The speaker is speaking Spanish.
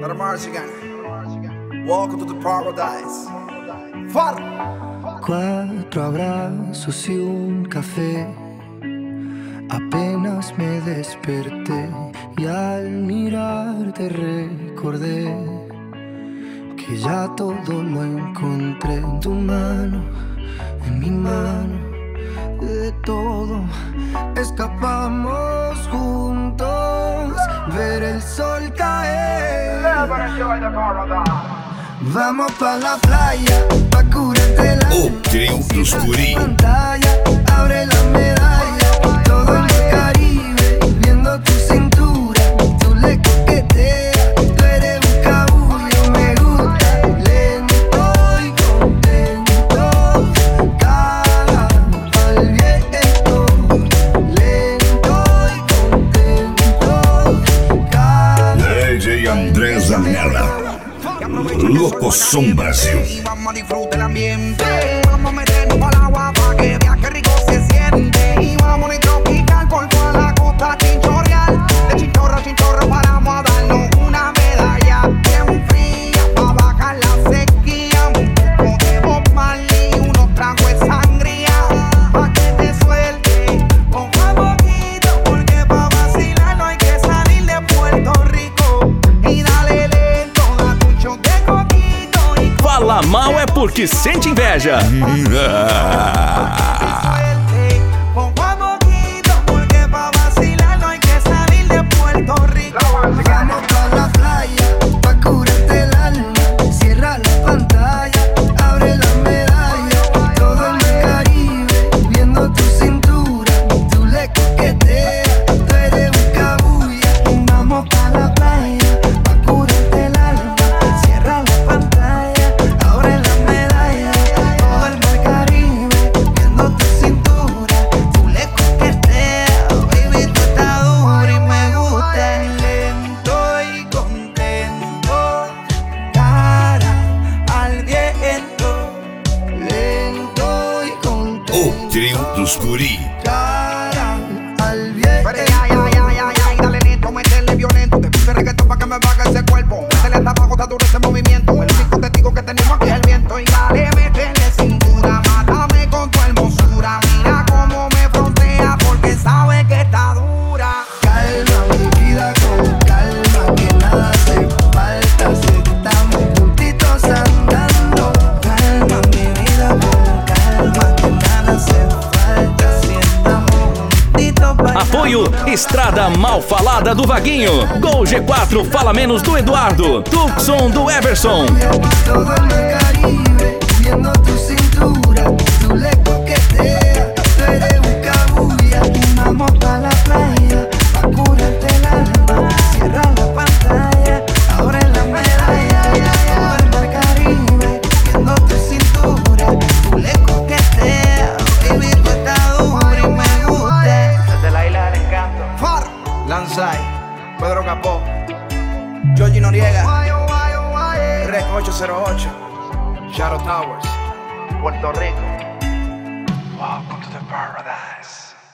Welcome to the paradise. Far. 4 abrazos y un café. Apenas me desperté y al mirarte recordé que ya todo lo encontré en tu mano, en mi mano. De todo escapamos juntos, ver el sol caer. Vamos pa' la playa, pa' curarte la trio dos guri. pantalla, abre la medalla, todo el Caribe, viendo tu cintura, tú le coqueteas, tú eres un cabullo, me gusta, lento y contento, cara al viento, lento y contento, cara. DJ Andrés Zanella, Loco Som Brasil. Vamos a disfrutar el ambiente. Vamos a meternos para el agua para que veas que rico se siente. Y vamos a tropical por toda la costa chinchorreal. De chinchorro a chinchorro paramos a darnos una medalla bien fría para bajar la sequía. Un poco de Bob Marley y unos tragos de sangría pa' que te suelte poco a poquito, porque pa' vacilar no hay que salir de Puerto Rico. Y dale lento, date un shot de coquito y Fala mal é porque sente inveja. poco a poquito, porque pa' vacilar no hay que salir de Puerto Rico. Vamos pa' la playa, pa' curarte el alma, cierra la pantalla, abre la medalla, todo el Caribe, viendo tu cintura, tú le coqueteas, tú eres un cabulla. Vamos pa' la playa, pa' curarte el alma, cierra la pantalla, abre la medalla, todo el Caribe, viendo tu cintura, tú le coqueteas, baby, tú estás dura y me gusta. Lento y contento, cara al viento, lento y contento, Trio dos guri. cara al viento. Pero ya, dale lento, métele violento. Te puse reggaetón pa' que me baje ese cuerpo. Métele hasta abajo, está duro ese movimiento. El único testigo que tenemos aquí es el viento. Y dale, métele cintura, mátame con tu hermosura. Mira cómo me frontea porque sabe que está dura. Calma mi vida con calma, que nada hace falta si estamos juntitos andando. Calma mi vida con calma, que nada hace falta si estamos juntitos bailando. Apoio Estrada Mal Falada do Vaguinho. Gol G4 Fala Menos do Eduardo. Tucson do Everson. Todo el Caribe, viendo tu cintura, tú le coqueteas, tú eres un cabulla. Vamos pa' la playa, pa' curarte el alma, cierra la pantalla, abre la medalla, todo el Caribe, viendo tu cintura, tú le coqueteas, baby, tú estás dura y me gusta. Desde la isla del encanto. Far. Lanzai, Pedro Capó, Georgie Noriega, Rec 808, Shadow Towers, Puerto Rico. Welcome to the paradise.